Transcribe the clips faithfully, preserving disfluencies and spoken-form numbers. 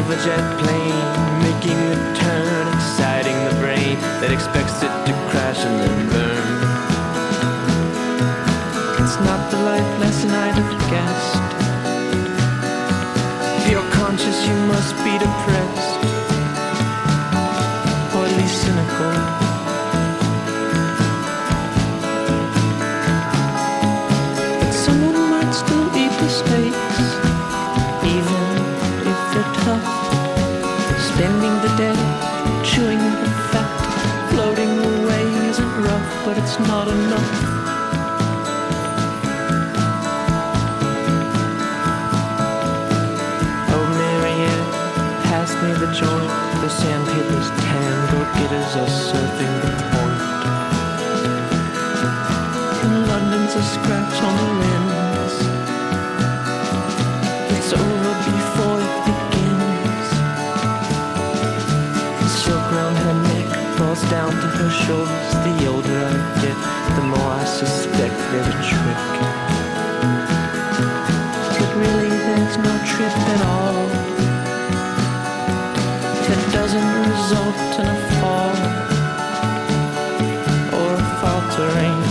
of a jet plane, making a turn, exciting the brain that expects it to crash and then burn. It's not the life lesson I'd have guessed. If you're conscious, you must be depressed, or at least cynical. But someone might still eat the steaks, even if they're tough. Spending the day chewing the fat, floating away isn't rough, but it's not enough. Oh, Marianne, pass me the joint. The sandpaper's tan, go-getters are surfing the point. And London's a scratch on the lens. It's over before it begins. The silk round her neck falls down to her shoulders. The older I get, the more I suspect there's a trick. But really there's no trip at all. It doesn't result in a fall or a faltering.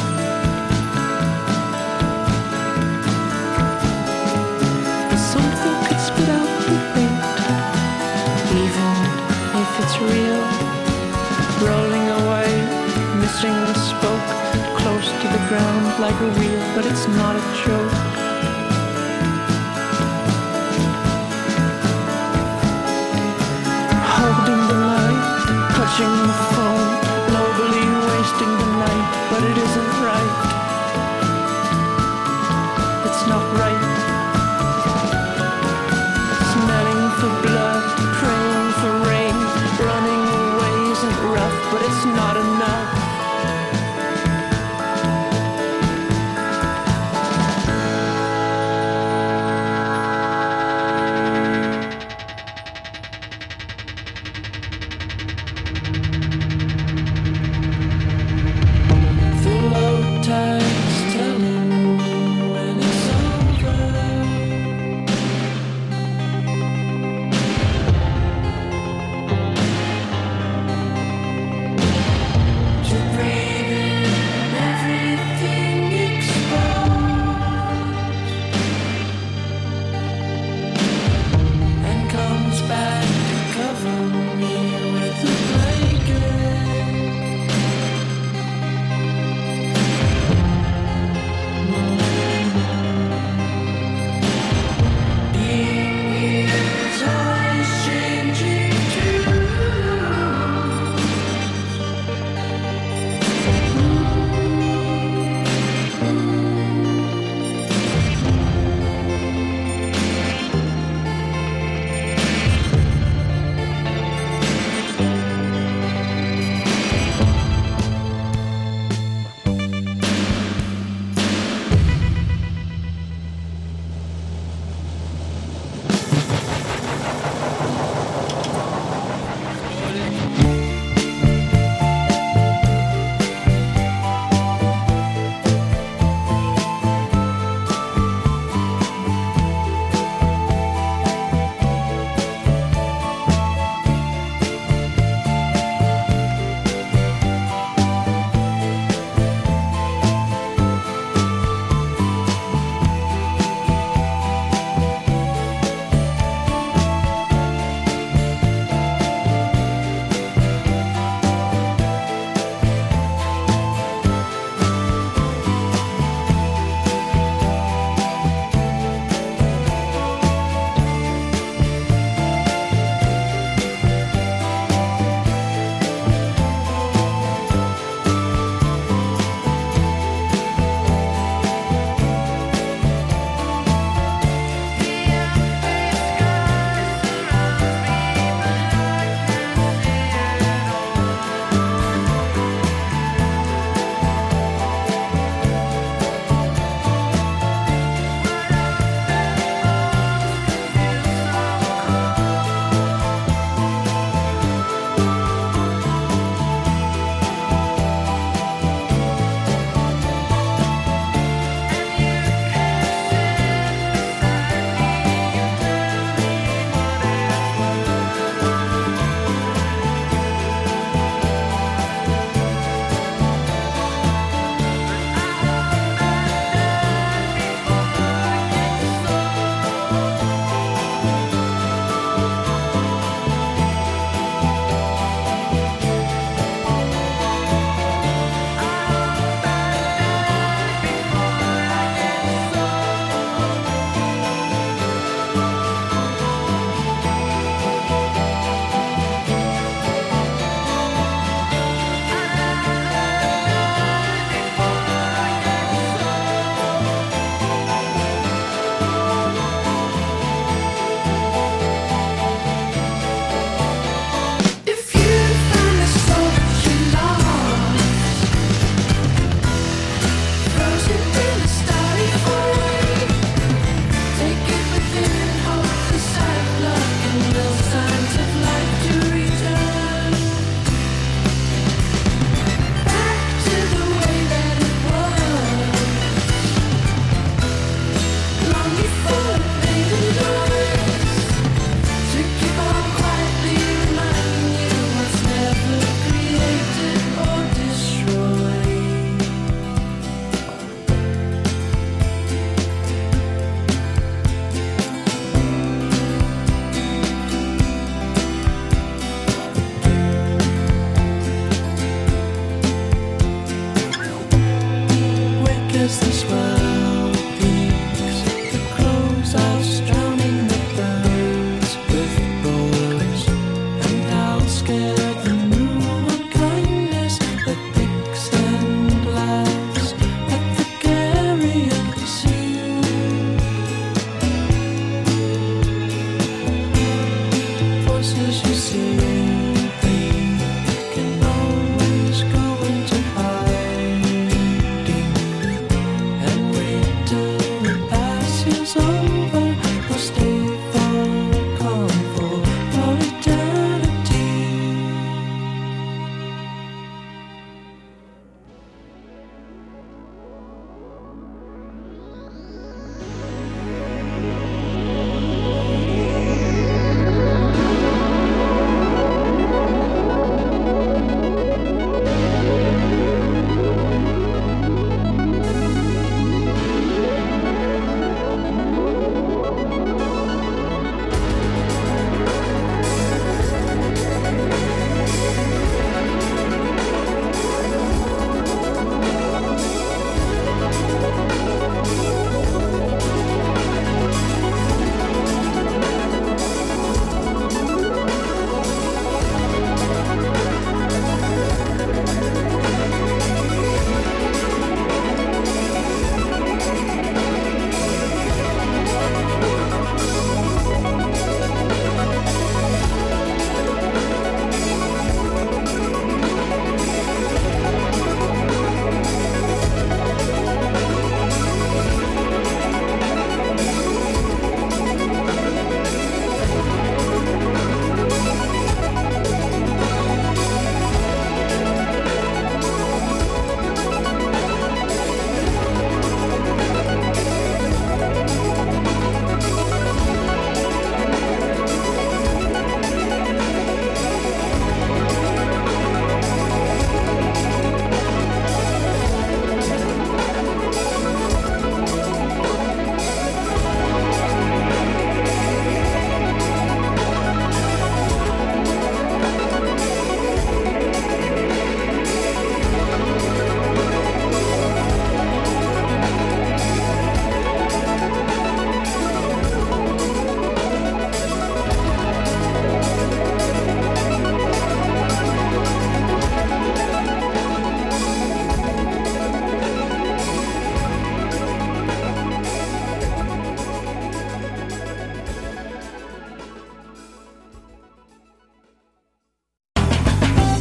Something could spit out the bait, even if it's real. Rolling away, missing the spoke, close to the ground like a wheel, but it's not a joke. Holding the light, touching the phone, nobly wasting the night, but it isn't right. It's not right. Smelling for blood, praying for rain, running away isn't rough, but it's not enough.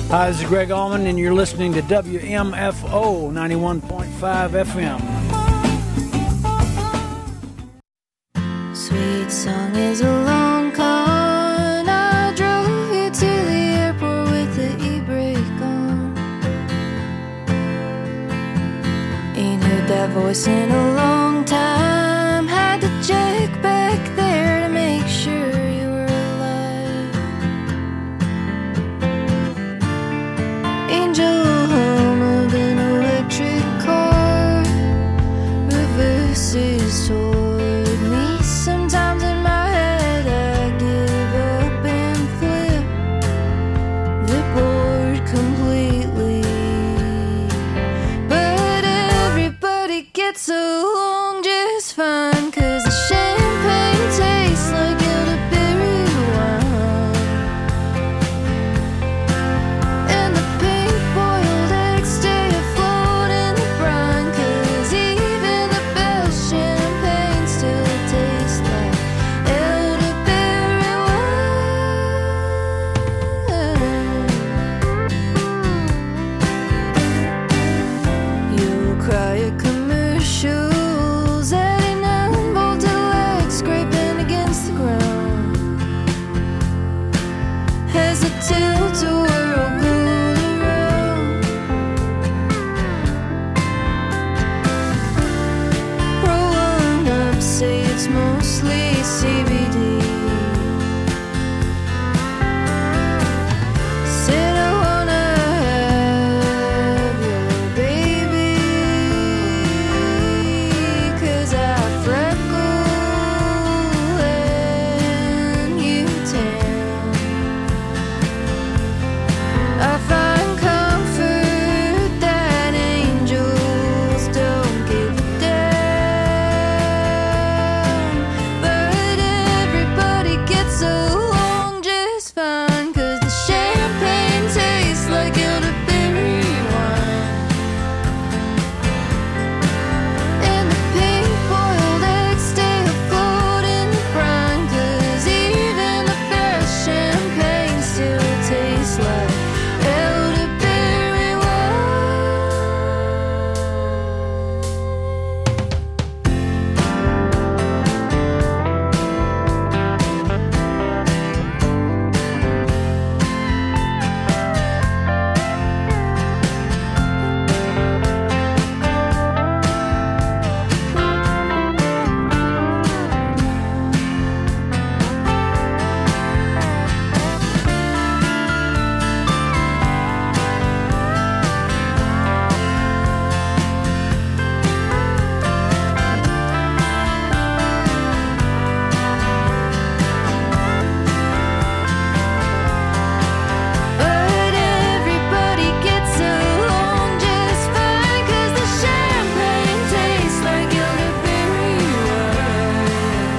Hi, this is Greg Allman, and you're listening to W M F O ninety-one point five F M. Sweet song is a long con. I drove you to the airport with the e-brake on. Ain't heard that voice in a long time. Had to check back there to make sure you were alive. Angel hum of an electric car reverses toward me. Sometimes in my head I give up and flip the board completely. But everybody gets along just fine, 'cause the champagne tastes like elderberry wine, and the pink boiled eggs stay afloat in the brine, 'cause even the best champagne still tastes like elderberry wine. You'll cry at commercials, eighty-nine bolted legs scraping against the ground, as the tilt-a-whirl goes around. Roll one up, say it's mostly C B D. Said I wanna have your baby, 'cause I freckle and you tan. I find comfort that angels don't give a damn. But everybody gets along just fine, 'cause the champagne tastes like elderberry wine, and the pink boiled eggs stay afloat in the brine, 'cause even the best champagne still tastes like elderberry wine. But everybody gets along just fine, 'cause the champagne tastes like elderberry wine,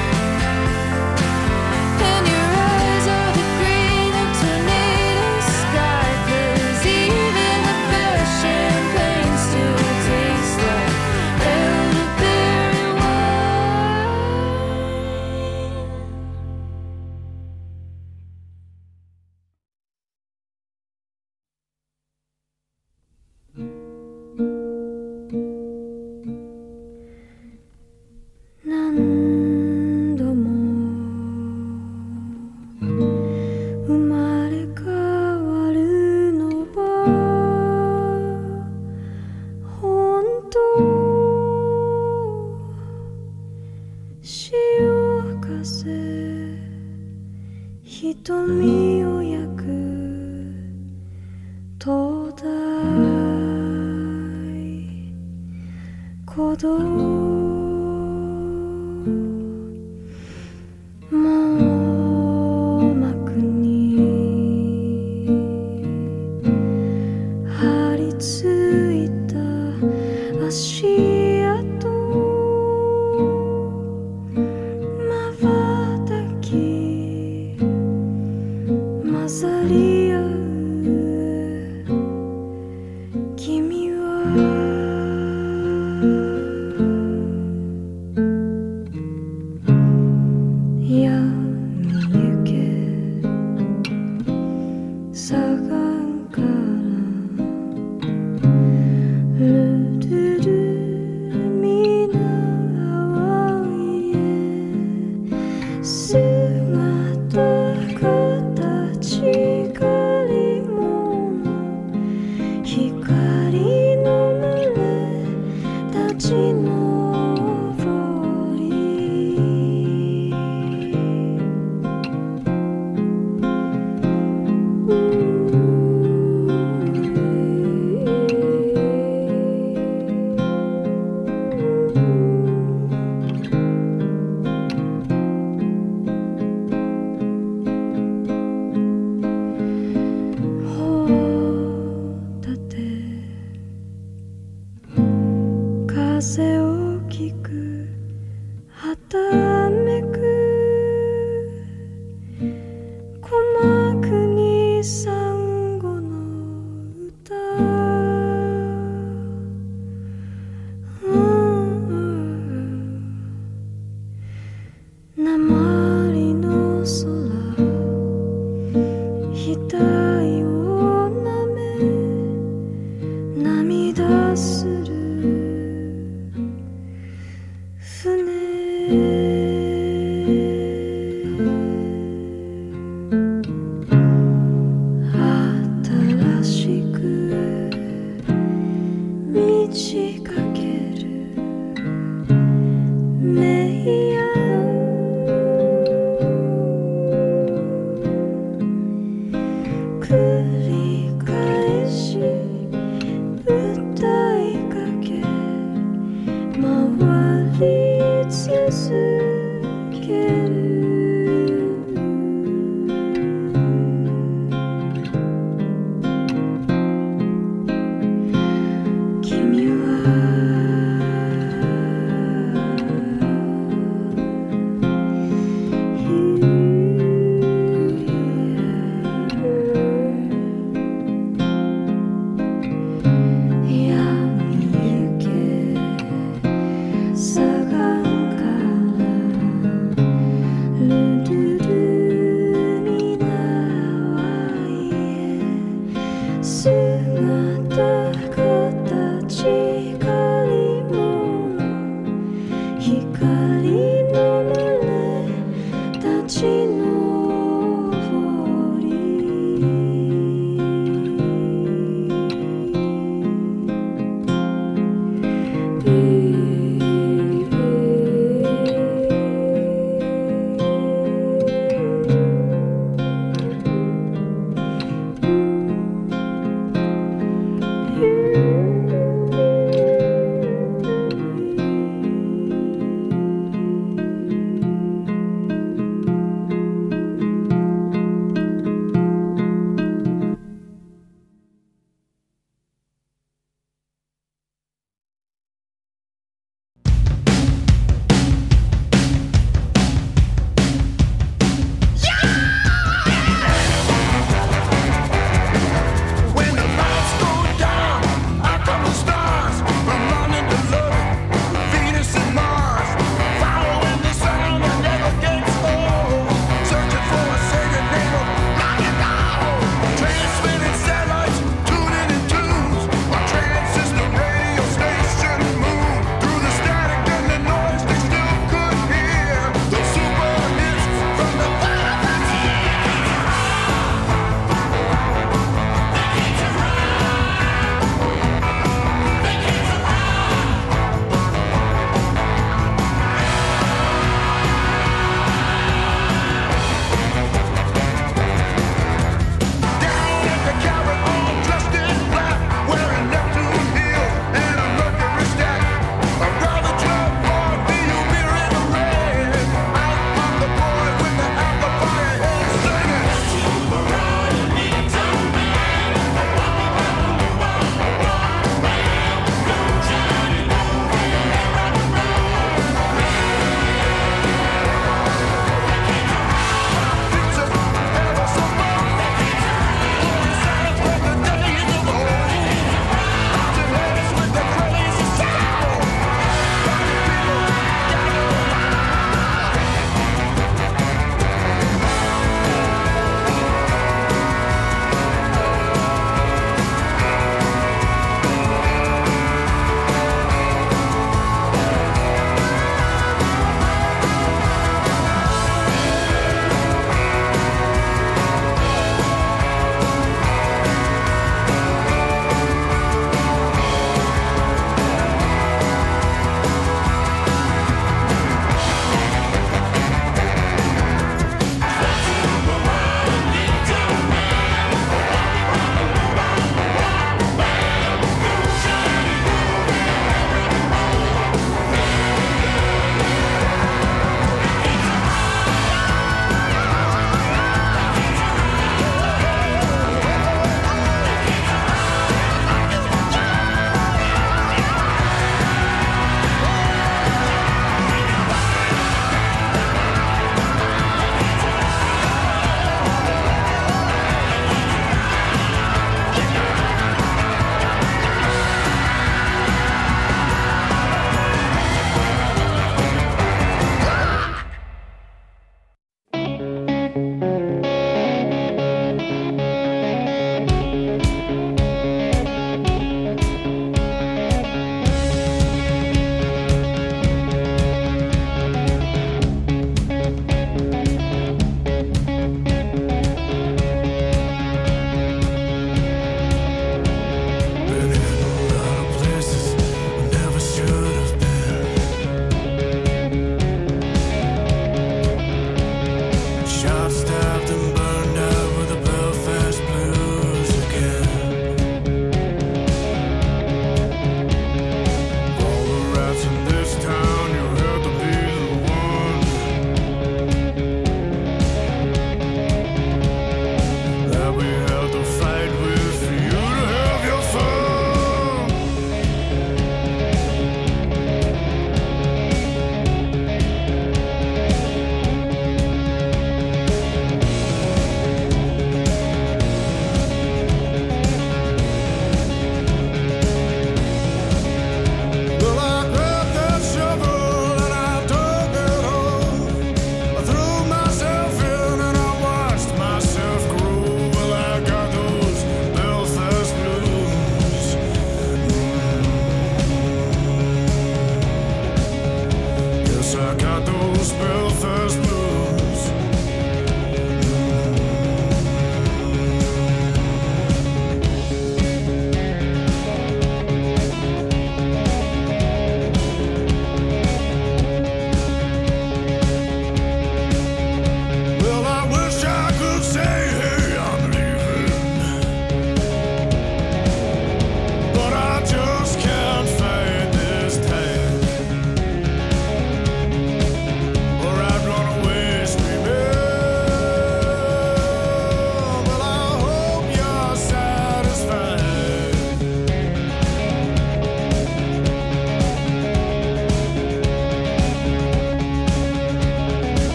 and your eyes are the green of tornado sky, 'cause even the best champagne still tastes like elderberry wine.何度も生まれ変わるのは本当、潮風瞳を焼く灯台、鼓動網膜に張り付いた足跡、瞬き混ざり合う、君は闇ゆけ、さがん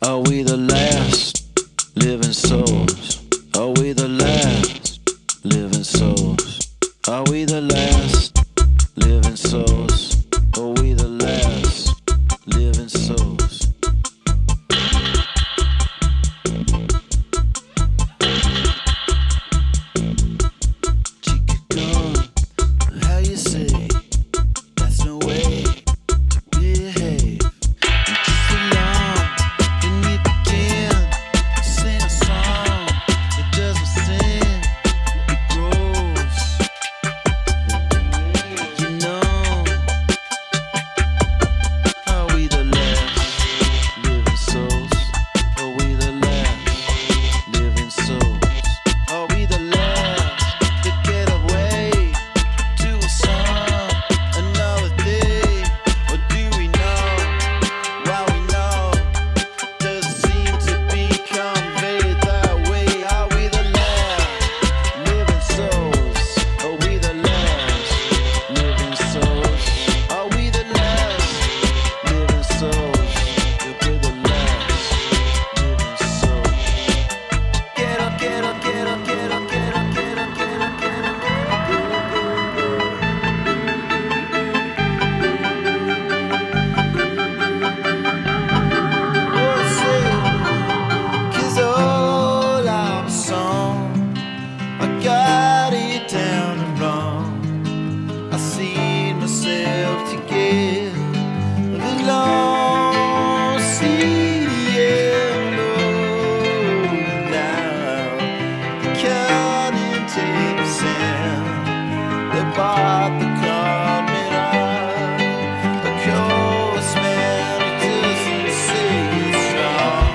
Are we the last living souls? Are we the last living souls? Are we the last living souls? Are we the last living souls? Chica gone, how you say? That's no way to behave. And just along, and you begin to sing a song. It doesn't sing, it grows. You know, are we the last living souls? Are we the last living souls? Are we the last to get away to a song another day? Or do we know why we know? Does it seem to be conveyed that way? Are we the last living souls? Are we the last living souls? Are we the last living souls? If we're the last living souls. Get up, get up, get up, get up, get up, get up, get up, get up, get Cause all I'm a song, I got it down and wrong. I see myself to get the long sea yellow now. The cutting tape sand, they bought the carpet out. The cold smell, it doesn't say it's strong.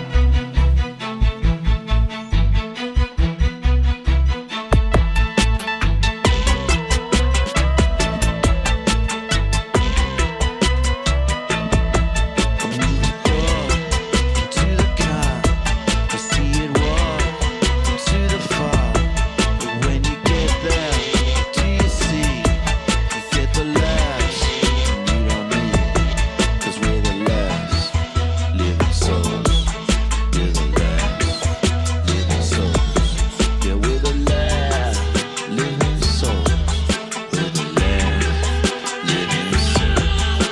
To the car, I see it walk into the fog. But when you get there, do you see? You get the last, and you don't mean it. Cause we're the last living souls. We're the last living souls. Yeah, we're the last living souls. We're the last living souls.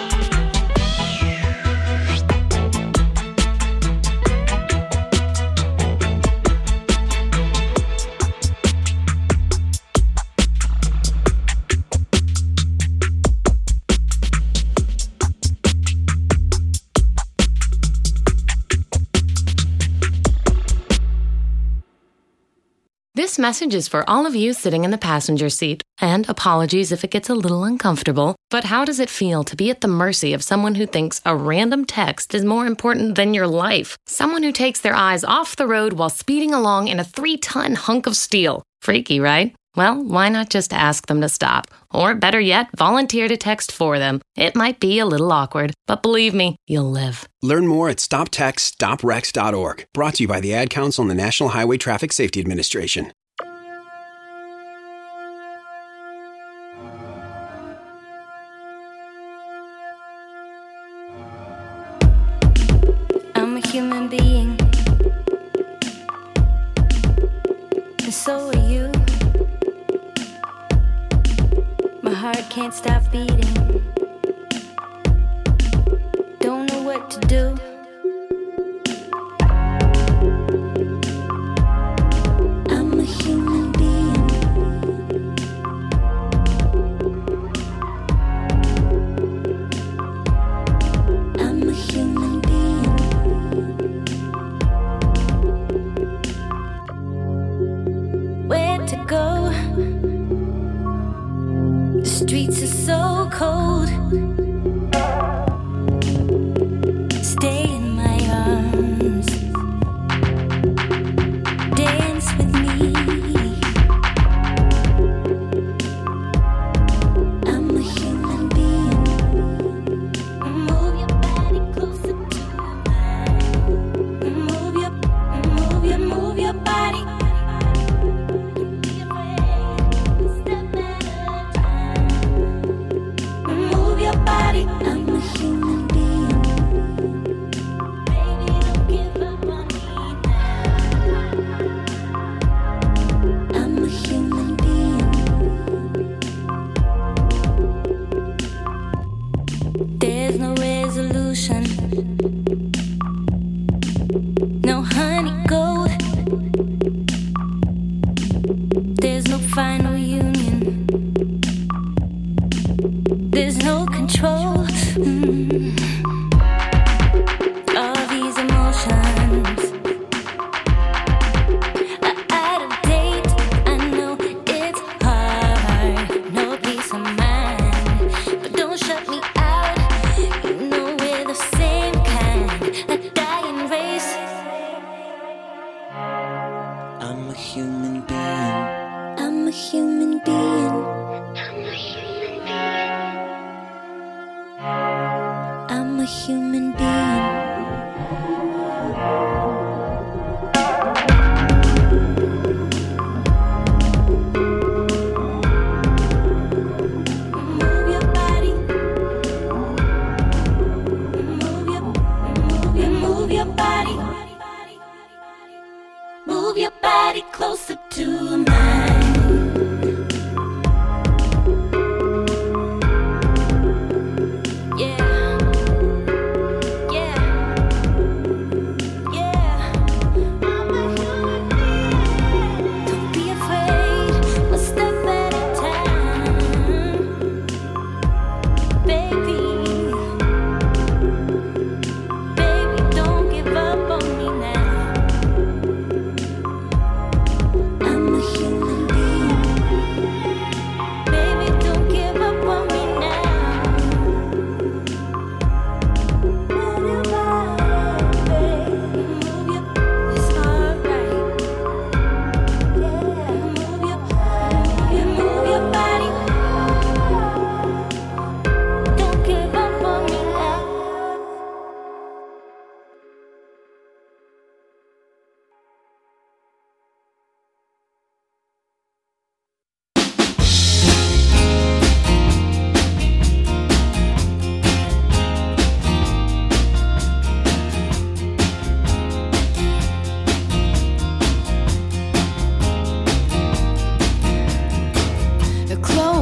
This message is for all of you sitting in the passenger seat. And apologies if it gets a little uncomfortable, but how does it feel to be at the mercy of someone who thinks a random text is more important than your life? Someone who takes their eyes off the road while speeding along in a three-ton hunk of steel. Freaky, right? Well, why not just ask them to stop? Or better yet, volunteer to text for them. It might be a little awkward, but believe me, you'll live. Learn more at stop text stop wrecks dot org. Brought to you by the Ad Council and the National Highway Traffic Safety Administration. I'm a human being, and so are you. My heart can't stop beating. Don't know what to do. I'm a human being. I'm a human being. Where to go? The streets are so cold. Stay in my arms. Dance with me. I'm a human being. Move your body closer to mine. Move your, move your, move your body. Don't be afraid. Step at a time. Move your body.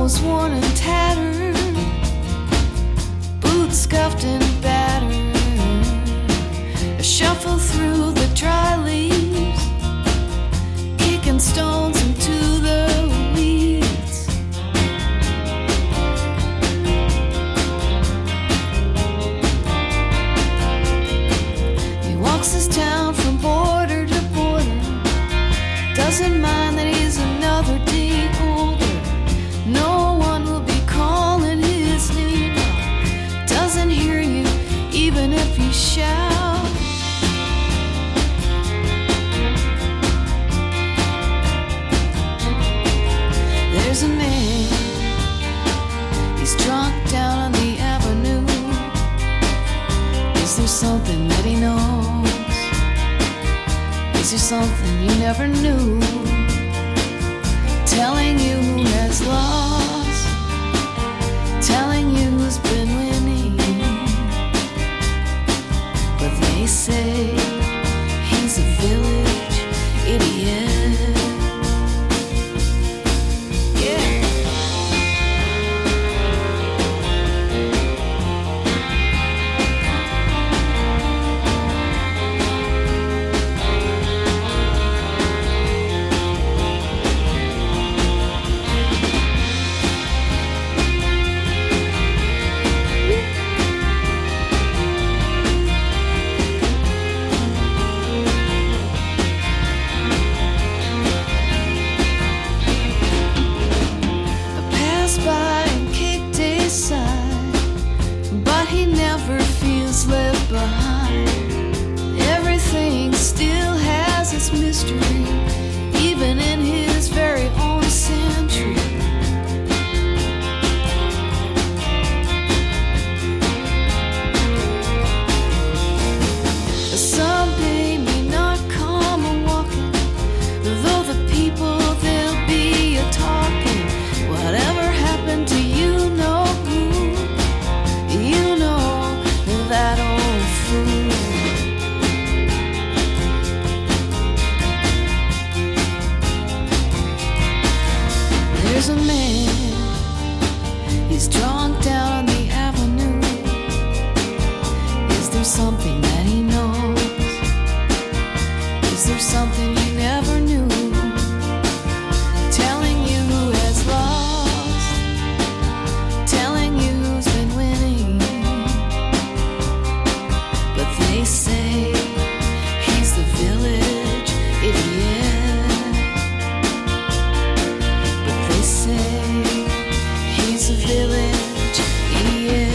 clothes worn and tattered, boots scuffed and battered. I shuffle through the dry leaves, kicking stones into the weeds. He walks his town from border to border, doesn't mind that he's another day older. No one will be calling his name out, doesn't hear you even if you shout. There's a man, he's drunk down on the avenue. Is there something that he knows? Is there something you never knew? Telling you who has lost, telling you who's been winning. But they say he's a village idiot. Left behind, everything still has its mystery, even in his very own century. Someday may not come a walking, though the people they'll be a talking. Whatever happened to you know who, you know that old fool. There's a man, he's drunk down on the avenue. Is there something that he knows? Is there something you never knew? Telling you who has lost, telling you who's been winning. But they say he's the village idiot. But they say he's a village idiot.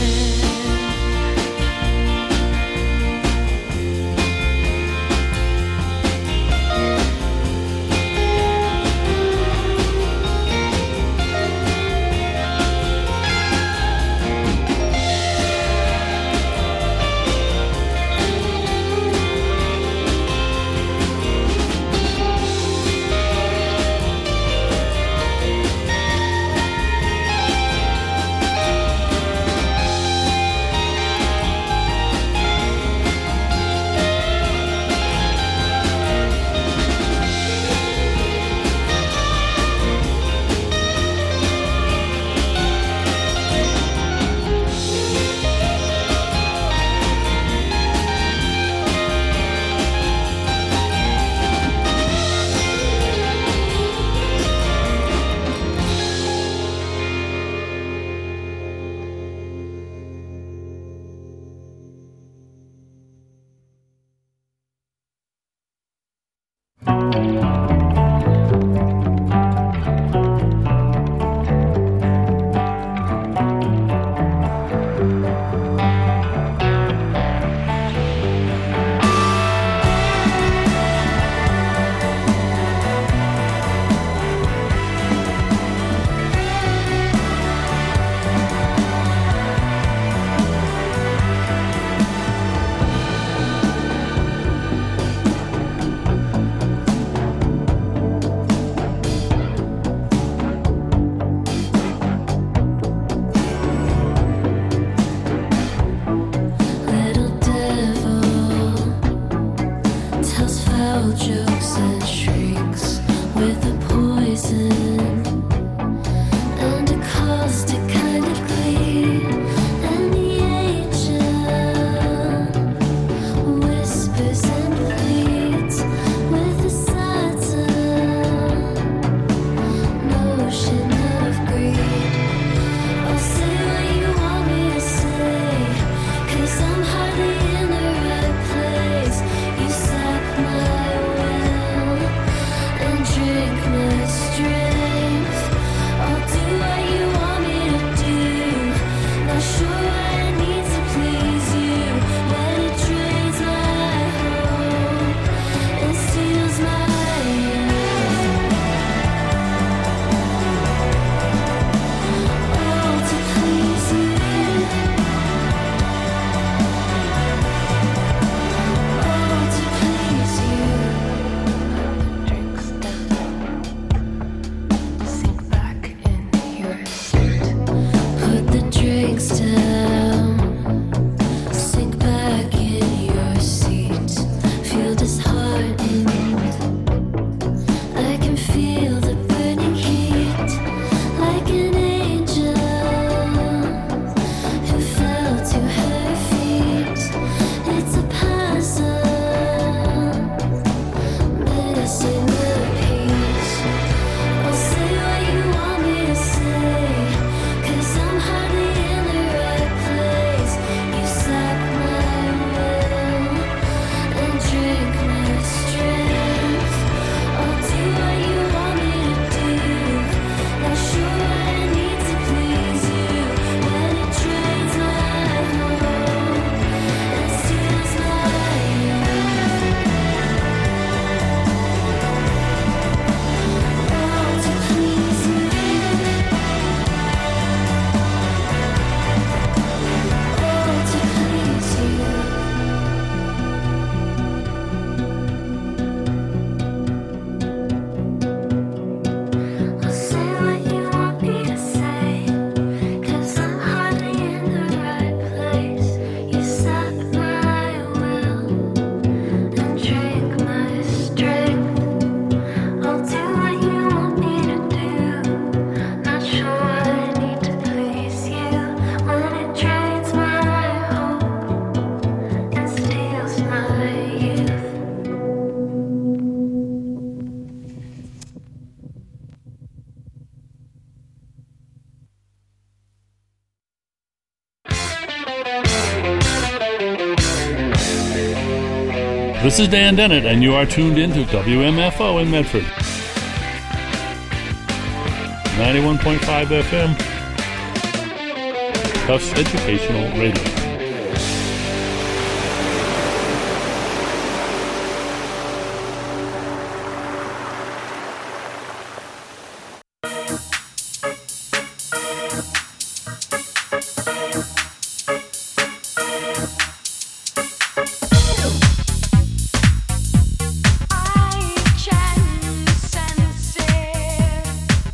This is Dan Dennett, and you are tuned into W M F O in Medford. ninety-one point five F M. Tufts Educational Radio.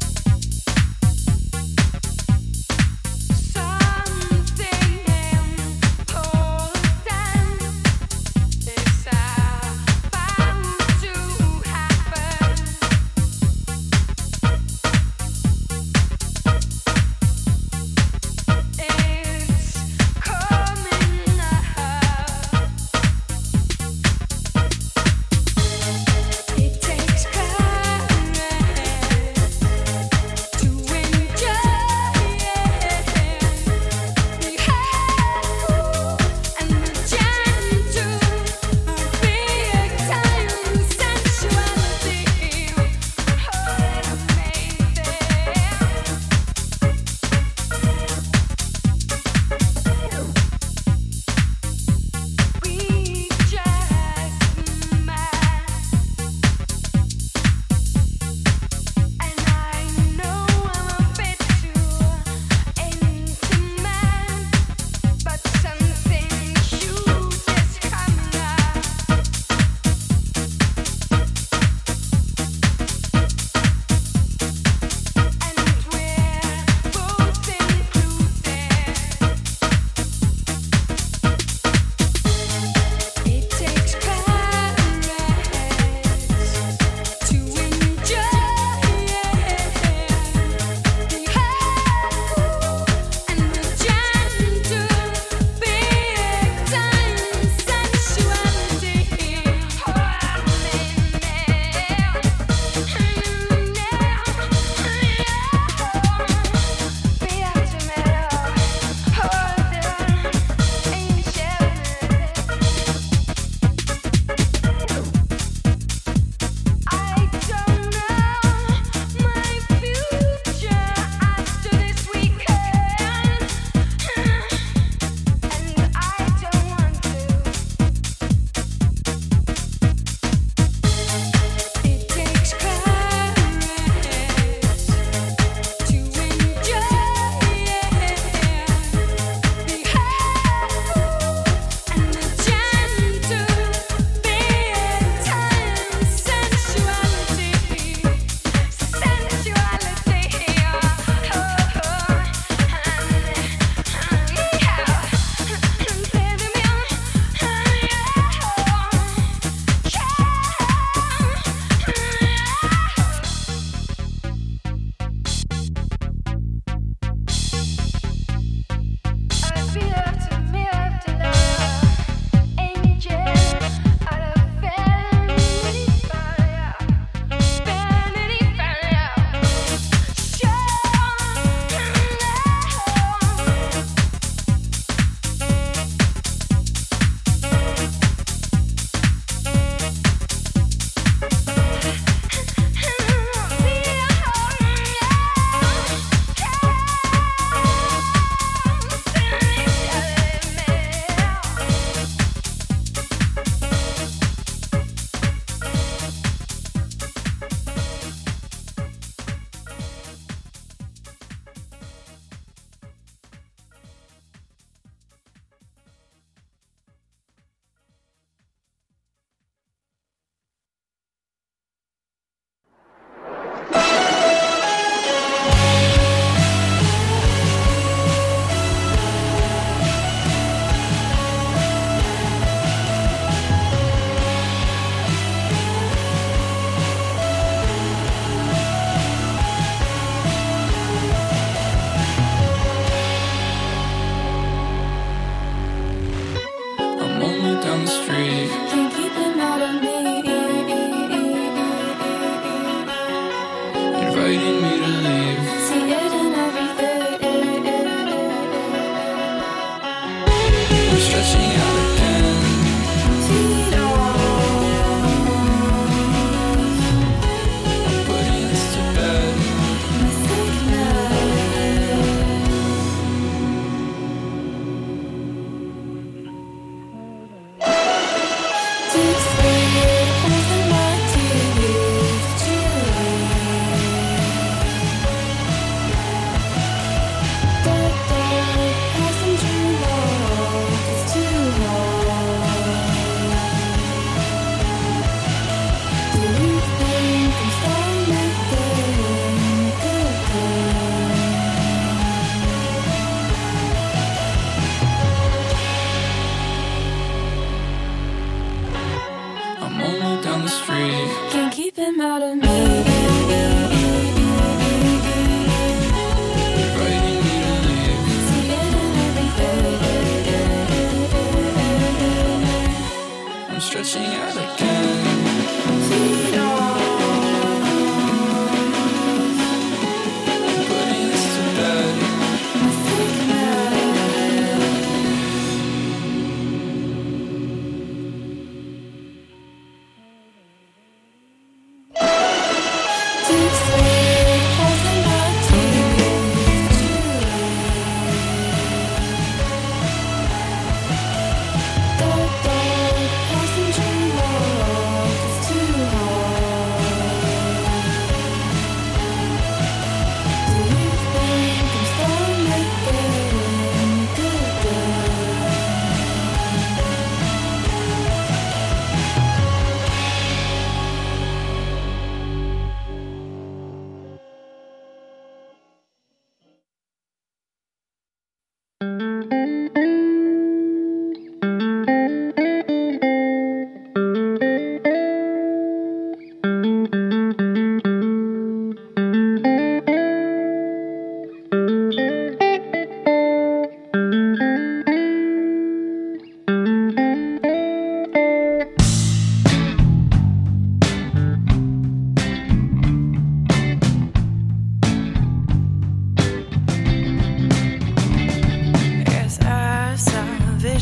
Something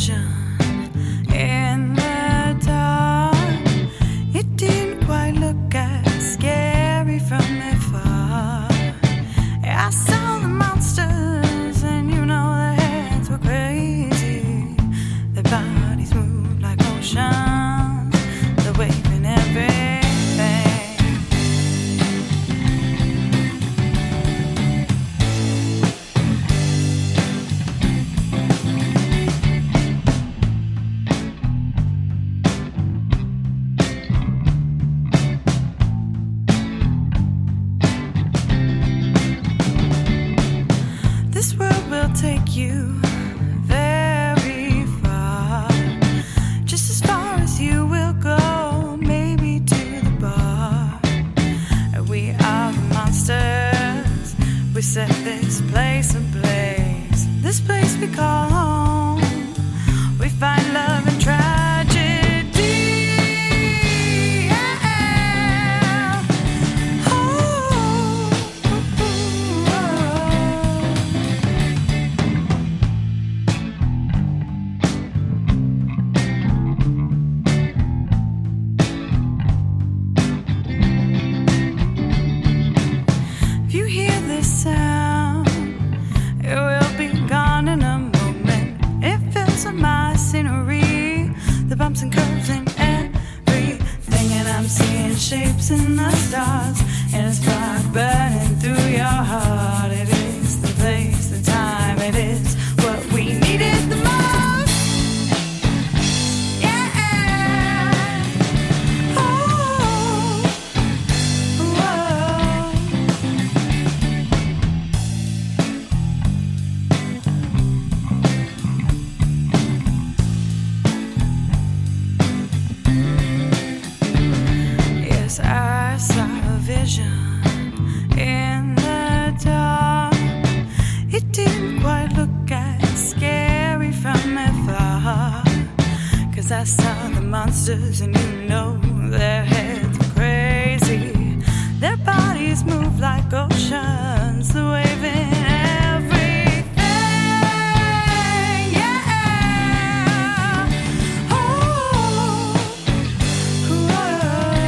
vision in the dark. It didn't quite look as scary from afar. I saw the monsters, and you know their heads were crazy. Their bodies moved like oceans, they're waving everything. This world will take you very far, just as far as you will go, maybe to the bar. We are the monsters, we set this place ablaze. This place we call home, we find love and tragedy. Yeah. Oh, oh, oh. If you hear this sound, it will be gone in a moment. It fills up my scenery, the bumps and curves and everything. And I'm seeing shapes in the stars, and a spark burning through your heart. It is the place, the time, it is what we needed the most. Yeah. Oh, whoa. Yes, I saw a vision in the dark. It didn't quite look as scary from afar, 'cause I saw the monsters, and you know their heads were crazy. Their bodies move like oceans, they're waving everything. Yeah. Oh, whoa.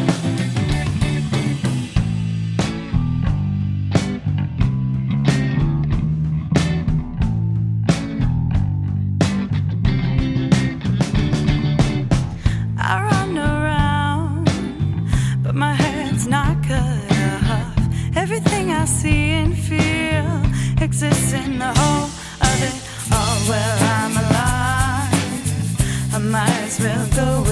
I run around, but my head's not cut off. Everything I see and feel exists in the whole of it all. Well, I'm alive, I might as well go